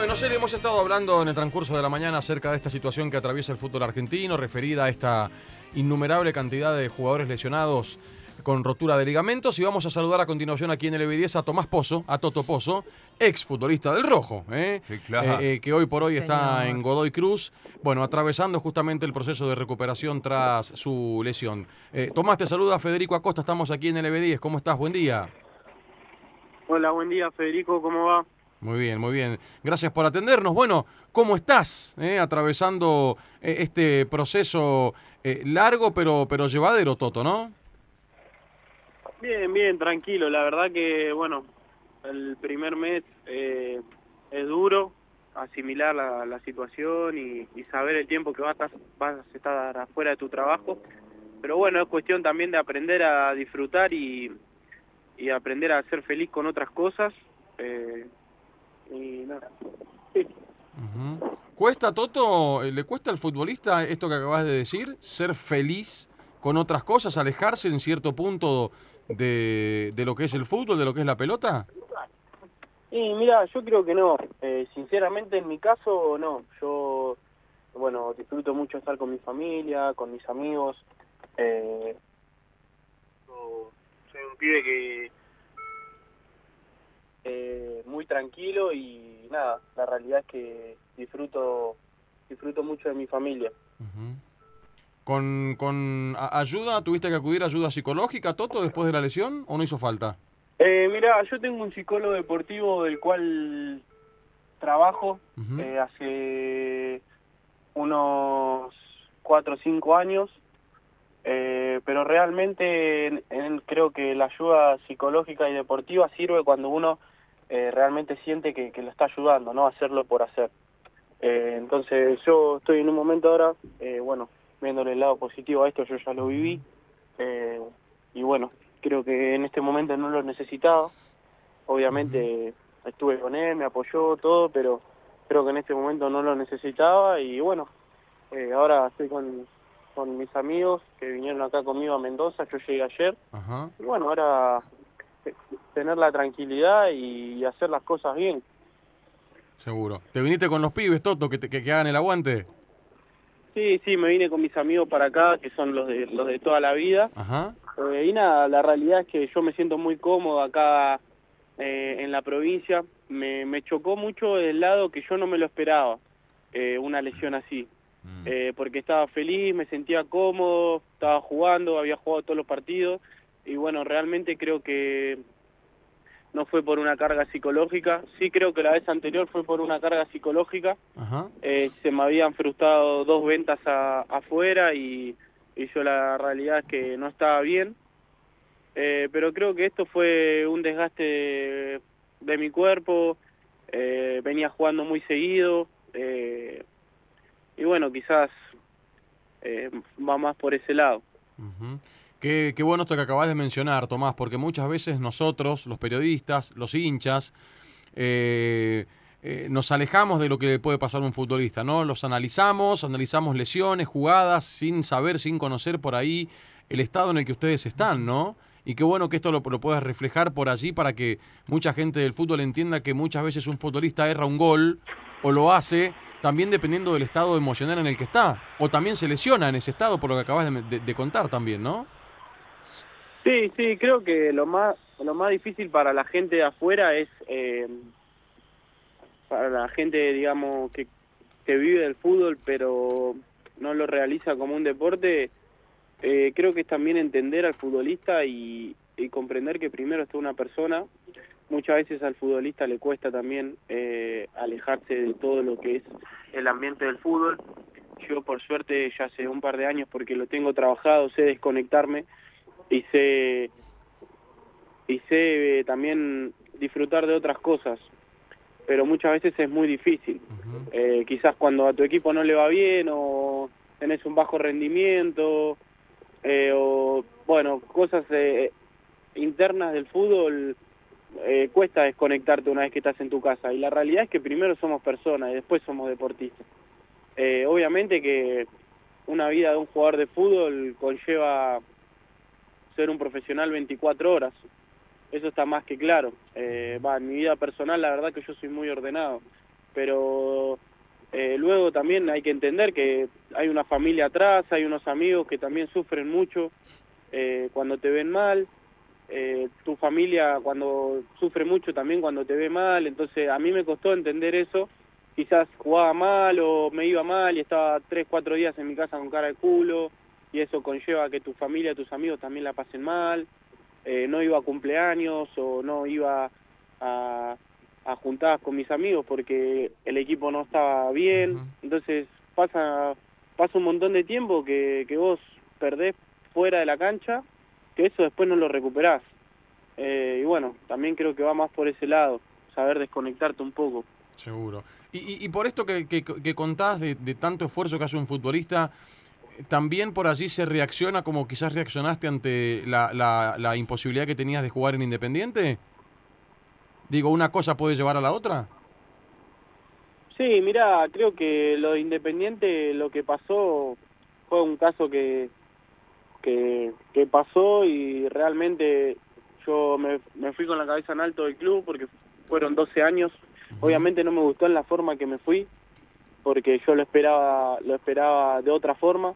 Bueno, Celi, hemos estado hablando en el transcurso de la mañana acerca de esta situación que atraviesa el fútbol argentino, referida a esta innumerable cantidad de jugadores lesionados con rotura de ligamentos. Y vamos a saludar a continuación aquí en el EV10 a Tomás Pozo, a Toto Pozo, ex futbolista del Rojo, Sí, claro. que hoy por hoy está Señor. en Godoy Cruz, bueno, atravesando justamente el proceso de recuperación tras su lesión. Tomás, te saluda Federico Acosta, estamos aquí en el EV10. ¿Cómo estás? Buen día. Hola, buen día, Federico, ¿cómo va? Muy bien, muy bien. Gracias por atendernos. Bueno, ¿cómo estás? Atravesando este proceso largo pero llevadero, Toto, ¿no? Bien, bien, tranquilo. La verdad que, bueno, el primer mes es duro asimilar la situación y saber el tiempo que vas a estar afuera de tu trabajo. Pero bueno, es cuestión también de aprender a disfrutar y aprender a ser feliz con otras cosas. Y nada. Sí. Ujú. ¿Cuesta, Toto, le cuesta al futbolista esto que acabas de decir, ser feliz con otras cosas, alejarse en cierto punto de lo que es el fútbol, de lo que es la pelota? Y mira, yo creo que no. Sinceramente, en mi caso, no. Yo, bueno, disfruto mucho estar con mi familia, con mis amigos. Yo soy un pibe que muy tranquilo y nada, la realidad es que disfruto mucho de mi familia. Ujú. ¿Con ayuda, tuviste que acudir a ayuda psicológica, Toto, después de la lesión o no hizo falta? Mira, yo tengo un psicólogo deportivo del cual trabajo Ujú. hace unos 4 o 5 años, pero realmente creo que la ayuda psicológica y deportiva sirve cuando uno realmente siente que lo está ayudando, no hacerlo por hacer. Entonces yo estoy en un momento ahora, bueno, viéndole el lado positivo a esto, yo ya lo viví, eh, y bueno, creo que en este momento no lo necesitaba. Obviamente estuve con él, me apoyó todo, pero creo que en este momento no lo necesitaba y bueno, ahora estoy con mis amigos que vinieron acá conmigo a Mendoza, yo llegué ayer, Ajá. y bueno, ahora tener la tranquilidad y hacer las cosas bien. Seguro. ¿Te viniste con los pibes, Toto, que hagan el aguante? Sí, sí, me vine con mis amigos para acá, que son los de toda la vida, Ajá. y nada, la realidad es que yo me siento muy cómodo acá en la provincia. Me chocó mucho el lado que yo no me lo esperaba, una lesión así. Porque estaba feliz, me sentía cómodo, estaba jugando, había jugado todos los partidos y bueno, realmente creo que no fue por una carga psicológica. Sí creo que la vez anterior fue por una carga psicológica. Ajá. Se me habían frustrado 2 ventas afuera y yo la realidad es que no estaba bien. Pero creo que esto fue un desgaste de mi cuerpo, venía jugando muy seguido, y bueno, quizás va más por ese lado. Ujú. Qué bueno esto que acabas de mencionar, Tomás, porque muchas veces nosotros, los periodistas, los hinchas, nos alejamos de lo que le puede pasar a un futbolista, ¿no? Los analizamos lesiones, jugadas, sin saber, sin conocer por ahí el estado en el que ustedes están, ¿no? Y qué bueno que esto lo puedas reflejar por allí para que mucha gente del fútbol entienda que muchas veces un futbolista erra un gol o lo hace también dependiendo del estado emocional en el que está, o también se lesiona en ese estado por lo que acabas de contar también, ¿no? Sí, sí, creo que lo más difícil para la gente de afuera es, para la gente, digamos, que vive del fútbol pero no lo realiza como un deporte. Creo que es también entender al futbolista y comprender que primero está una persona. Muchas veces al futbolista le cuesta también alejarse de todo lo que es el ambiente del fútbol. Yo por suerte ya hace un par de años, porque lo tengo trabajado, sé desconectarme y sé también disfrutar de otras cosas, pero muchas veces es muy difícil. Quizás cuando a tu equipo no le va bien o tenés un bajo rendimiento, o bueno, cosas internas del fútbol, cuesta desconectarte una vez que estás en tu casa, y la realidad es que primero somos personas y después somos deportistas. Obviamente que una vida de un jugador de fútbol conlleva ser un profesional 24 horas, eso está más que claro. En mi vida personal la verdad que yo soy muy ordenado, pero luego también hay que entender que hay una familia atrás, hay unos amigos que también sufren mucho cuando te ven mal, tu familia cuando sufre mucho también cuando te ve mal, entonces a mí me costó entender eso, quizás jugaba mal o me iba mal y estaba 3, 4 días en mi casa con cara de culo, y eso conlleva a que tu familia, tus amigos también la pasen mal, no iba a cumpleaños o no iba a, a juntadas con mis amigos porque el equipo no estaba bien, Ujú. entonces pasa un montón de tiempo que vos perdés fuera de la cancha, que eso después no lo recuperás. Y bueno, también creo que va más por ese lado, saber desconectarte un poco. Seguro. Y por esto que contás de tanto esfuerzo que hace un futbolista, ¿también por allí se reacciona como quizás reaccionaste ante la imposibilidad que tenías de jugar en Independiente? Digo, ¿una cosa puede llevar a la otra? Sí, mira, creo que lo de Independiente, lo que pasó fue un caso que pasó y realmente yo me fui con la cabeza en alto del club porque fueron 12 años. Ujú. Obviamente no me gustó en la forma que me fui porque yo lo esperaba de otra forma.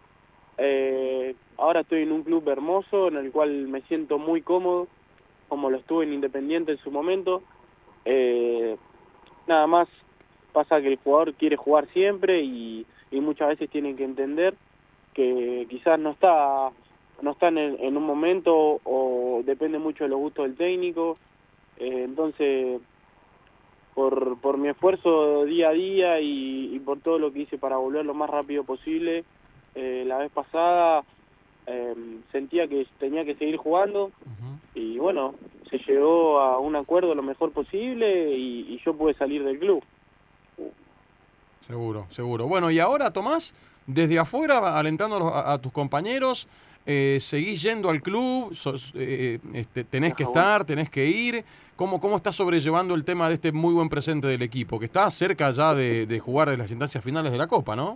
Ahora estoy en un club hermoso en el cual me siento muy cómodo, como lo estuve en Independiente en su momento. Eh, Nada más pasa que el jugador quiere jugar siempre y muchas veces tiene que entender que quizás no está en un momento o depende mucho de los gustos del técnico. Entonces, por mi esfuerzo día a día y por todo lo que hice para volver lo más rápido posible, la vez pasada eh, sentía que tenía que seguir jugando Ujú. y bueno, se llegó a un acuerdo lo mejor posible y yo pude salir del club. Seguro, seguro. Bueno, y ahora, Tomás, desde afuera, alentando a tus compañeros, seguís yendo al club, tenés que Ajá, bueno. estar, tenés que ir. ¿Cómo estás sobrellevando el tema de este muy buen presente del equipo? Que está cerca ya de jugar en las instancias finales de la Copa, ¿no?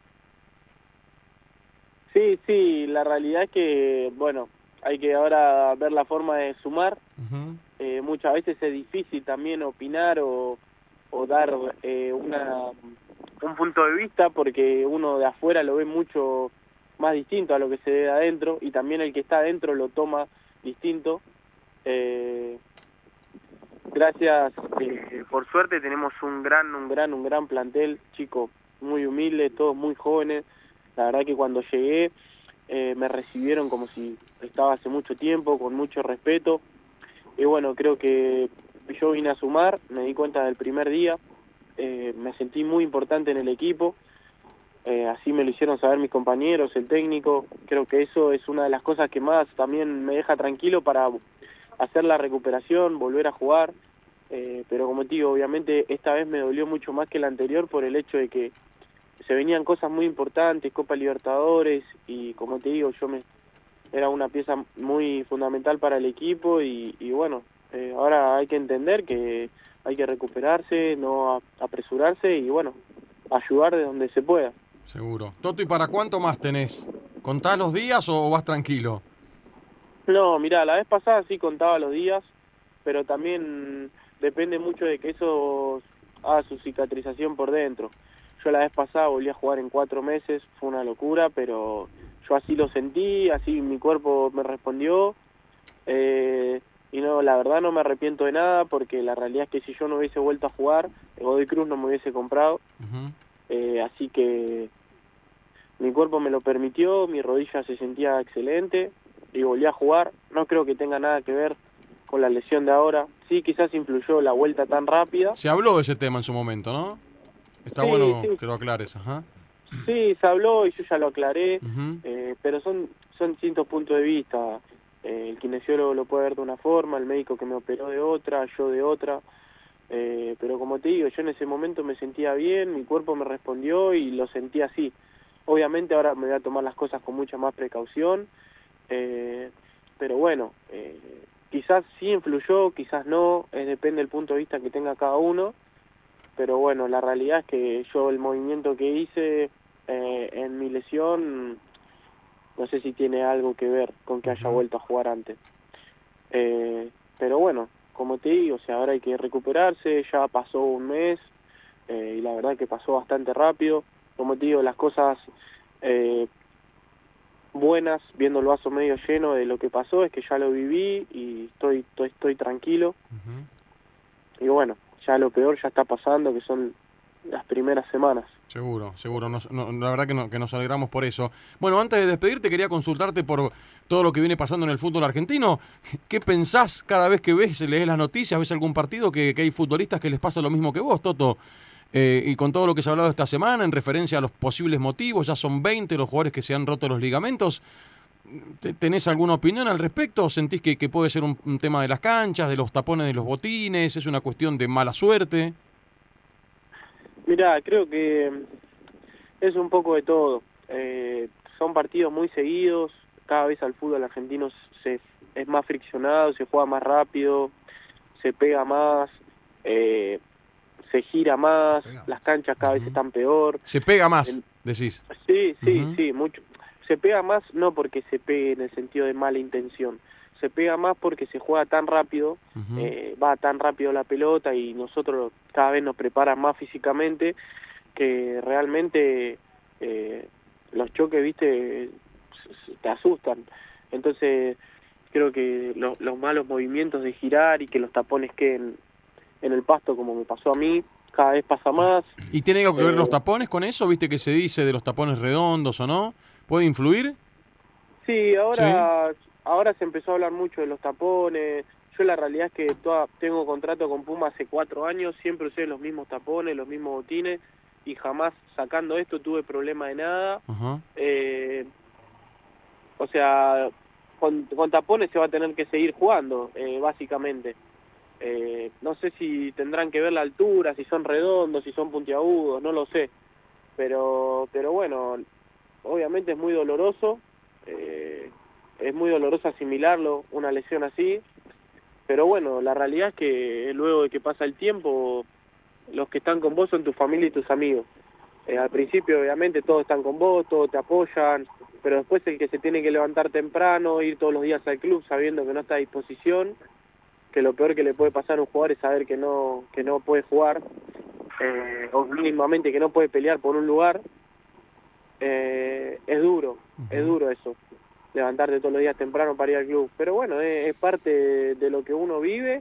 Sí, sí, la realidad es que, bueno, hay que ahora ver la forma de sumar. Ujú. Muchas veces es difícil también opinar o dar un punto de vista porque uno de afuera lo ve mucho más distinto a lo que se ve de adentro y también el que está adentro lo toma distinto. Eh, Gracias, por suerte tenemos un gran plantel, chicos muy humildes, todos muy jóvenes. La verdad que cuando llegué me recibieron como si estaba hace mucho tiempo, con mucho respeto. Y bueno, creo que yo vine a sumar, me di cuenta del primer día, me sentí muy importante en el equipo, así me lo hicieron saber mis compañeros, el técnico. Creo que eso es una de las cosas que más también me deja tranquilo para hacer la recuperación, volver a jugar. Pero como te digo, obviamente esta vez me dolió mucho más que la anterior por el hecho de que se venían cosas muy importantes, Copa Libertadores, y como te digo, era una pieza muy fundamental para el equipo y bueno, ahora hay que entender que hay que recuperarse, no apresurarse y bueno, ayudar de donde se pueda. Seguro. Toto, ¿y para cuánto más tenés? ¿Contás los días o vas tranquilo? No, mirá, la vez pasada sí contaba los días, pero también depende mucho de que eso haga su cicatrización por dentro. Yo la vez pasada volví a jugar en 4 meses, fue una locura, pero yo así lo sentí, así mi cuerpo me respondió, y no, la verdad no me arrepiento de nada, porque la realidad es que si yo no hubiese vuelto a jugar, el Godoy Cruz no me hubiese comprado, Ujú. así que mi cuerpo me lo permitió, mi rodilla se sentía excelente y volví a jugar. No creo que tenga nada que ver con la lesión de ahora. Sí, quizás influyó la vuelta tan rápida. Se habló de ese tema en su momento, ¿no? Está Sí, bueno sí, que lo aclares, ajá. sí, se habló y yo ya lo aclaré, Ujú. pero son distintos puntos de vista. El kinesiólogo lo puede ver de una forma, el médico que me operó de otra, yo de otra. Pero como te digo, yo en ese momento me sentía bien, mi cuerpo me respondió y lo sentí así. Obviamente ahora me voy a tomar las cosas con mucha más precaución, eh, pero bueno, quizás sí influyó, quizás no, depende del punto de vista que tenga cada uno, pero bueno, la realidad es que yo el movimiento que hice en mi lesión, no sé si tiene algo que ver con que haya Ujú. vuelto a jugar antes. Pero bueno, como te digo, o sea, ahora hay que recuperarse, ya pasó un mes, y la verdad que pasó bastante rápido. Como te digo, las cosas buenas, viendo el vaso medio lleno de lo que pasó, es que ya lo viví y estoy tranquilo. Y bueno, ya lo peor ya está pasando, que son las primeras semanas. Seguro, seguro. La verdad que nos alegramos por eso. Bueno, antes de despedirte, quería consultarte por todo lo que viene pasando en el fútbol argentino. ¿Qué pensás cada vez que lees las noticias, ves algún partido, que hay futbolistas que les pasa lo mismo que vos, Toto? Y con todo lo que se ha hablado esta semana en referencia a los posibles motivos, ya son 20 los jugadores que se han roto los ligamentos. ¿Tenés alguna opinión al respecto? ¿Sentís que puede ser un tema de las canchas, de los tapones de los botines? ¿Es una cuestión de mala suerte? Mirá, creo que es un poco de todo. Son partidos muy seguidos, cada vez al fútbol argentino es más friccionado, se juega más rápido, se pega más, se gira más, las canchas cada vez están peor. Se pega más, decís. Sí, sí, mucho. Se pega más no porque se pegue en el sentido de mala intención, se pega más porque se juega tan rápido, va tan rápido la pelota y nosotros cada vez nos preparan más físicamente, que realmente los choques, viste, te asustan. Entonces creo que los malos movimientos de girar y que los tapones queden en el pasto, como me pasó a mí, cada vez pasa más. ¿Y tiene algo que ver los tapones con eso? ¿Viste que se dice de los tapones redondos o no? ¿Puede influir? Sí, ahora se empezó a hablar mucho de los tapones. Yo la realidad es que tengo contrato con Puma hace 4 años, siempre usé los mismos tapones, los mismos botines, y jamás sacando esto tuve problema de nada. O sea, con tapones se va a tener que seguir jugando, básicamente. No sé si tendrán que ver la altura, si son redondos, si son puntiagudos, no lo sé. Pero bueno, obviamente es muy doloroso. Es muy doloroso asimilarlo, una lesión así. Pero bueno, la realidad es que luego de que pasa el tiempo, los que están con vos son tu familia y tus amigos. Al principio, obviamente, todos están con vos, todos te apoyan, pero después el que se tiene que levantar temprano, ir todos los días al club sabiendo que no está a disposición, que lo peor que le puede pasar a un jugador es saber que no puede jugar, o mínimamente que no puede pelear por un lugar. Es duro eso, levantarte todos los días temprano para ir al club, pero bueno, es parte de lo que uno vive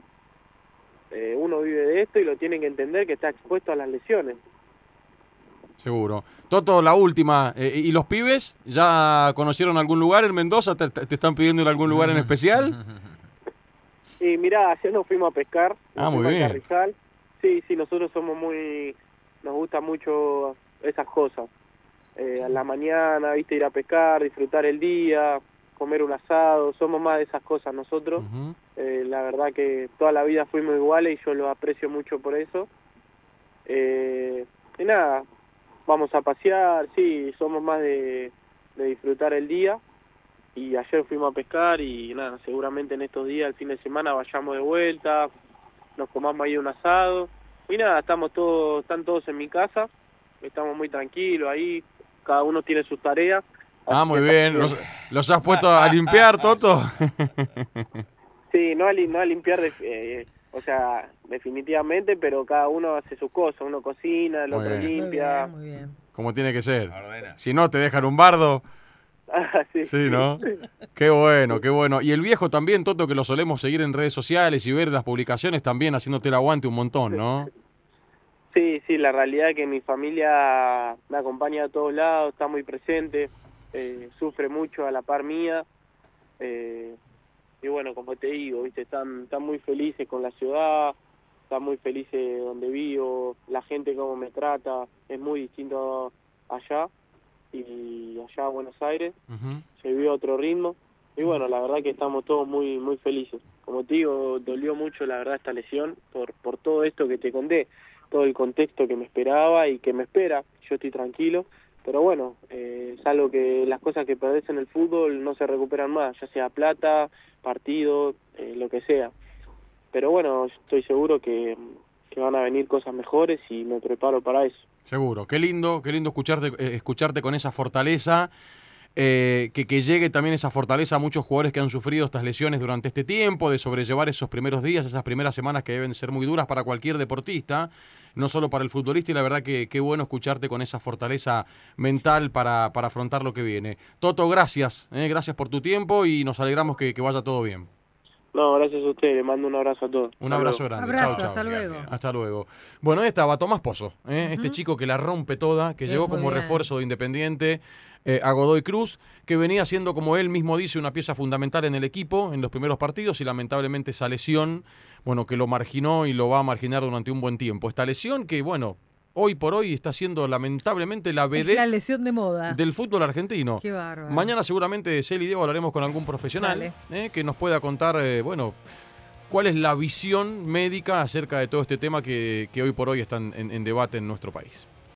de esto y lo tienen que entender, que está expuesto a las lesiones. Seguro. Toto, la última, ¿y los pibes ya conocieron algún lugar en Mendoza? ¿Te están pidiendo ir a algún lugar en especial? Y mirá, ayer nos fuimos a pescar, muy bien. Carrizal. Sí, nosotros nos gusta mucho esas cosas. A la mañana, viste, ir a pescar, disfrutar el día, comer un asado, somos más de esas cosas nosotros. La verdad que toda la vida fuimos iguales y yo lo aprecio mucho por eso. Y nada, vamos a pasear, sí, somos más de disfrutar el día. Y ayer fuimos a pescar y nada, seguramente en estos días, el fin de semana, vayamos de vuelta, nos comamos ahí un asado. Y nada, están todos en mi casa, estamos muy tranquilos ahí, cada uno tiene sus tareas. Muy bien, ¿los has puesto a limpiar, Toto? Sí, no a limpiar, o sea, definitivamente, pero cada uno hace sus cosas, uno cocina, el otro limpia. Muy bien. Como tiene que ser. Si no, te dejan un bardo. Sí, ¿no? Qué bueno, qué bueno. Y el viejo también, Toto, que lo solemos seguir en redes sociales y ver las publicaciones también haciéndote el aguante un montón, ¿no? Sí, la realidad es que mi familia me acompaña a todos lados, está muy presente, sufre mucho a la par mía. Y bueno, como te digo, viste, están muy felices con la ciudad, están muy felices donde vivo, la gente como me trata, es muy distinto allá. Y allá a Buenos Aires se vive a otro ritmo y bueno, la verdad que estamos todos muy muy felices. Como te digo, dolió mucho la verdad esta lesión por todo esto que te conté, todo el contexto que me esperaba y que me espera. Yo estoy tranquilo, pero bueno, es algo que las cosas que perdés en el fútbol no se recuperan más, ya sea plata, partido, lo que sea. Pero bueno, estoy seguro que van a venir cosas mejores y me preparo para eso. Seguro, qué lindo escucharte con esa fortaleza. que llegue también esa fortaleza a muchos jugadores que han sufrido estas lesiones durante este tiempo, de sobrellevar esos primeros días, esas primeras semanas que deben ser muy duras para cualquier deportista, no solo para el futbolista, y la verdad que qué bueno escucharte con esa fortaleza mental para afrontar lo que viene. Toto, gracias, gracias por tu tiempo y nos alegramos que vaya todo bien. No, gracias a usted, le mando un abrazo a todos. Un abrazo grande. Abrazo, Chau, chau. hasta luego. Hasta luego. Bueno, ahí estaba Tomás Pozo, este chico que la rompe toda, que llegó Muy como bien. refuerzo de Independiente a Godoy Cruz, que venía siendo, como él mismo dice, una pieza fundamental en el equipo en los primeros partidos y lamentablemente esa lesión, bueno, que lo marginó y lo va a marginar durante un buen tiempo. Esta lesión que, bueno, hoy por hoy está siendo lamentablemente la Es la vedette lesión de moda. del fútbol argentino. Qué bárbaro. Mañana seguramente Celi y Diego hablaremos con algún profesional que nos pueda contar, bueno, cuál es la visión médica acerca de todo este tema que hoy por hoy está en debate en nuestro país.